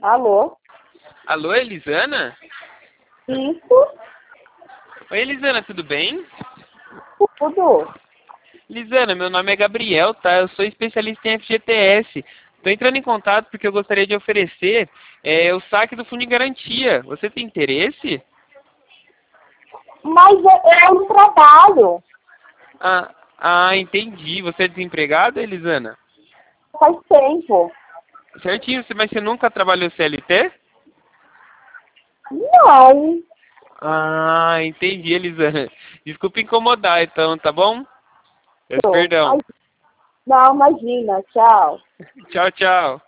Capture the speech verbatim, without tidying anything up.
Alô? Alô, Elisana? Isso? Oi, Elisana, tudo bem? Tudo? Elisana, meu nome é Gabriel, tá? Eu sou especialista em F G T S. Estou entrando em contato porque eu gostaria de oferecer é, o saque do Fundo de Garantia. Você tem interesse? Mas eu, eu não trabalho. Ah, ah, entendi. Você é desempregada, Elisana? Faz tempo. Certinho, mas você nunca trabalhou C L T? Não. Ah, entendi, Elisana. Desculpa incomodar, então, tá bom? Peço Tô. perdão. Não, imagina. Tchau. Tchau, tchau.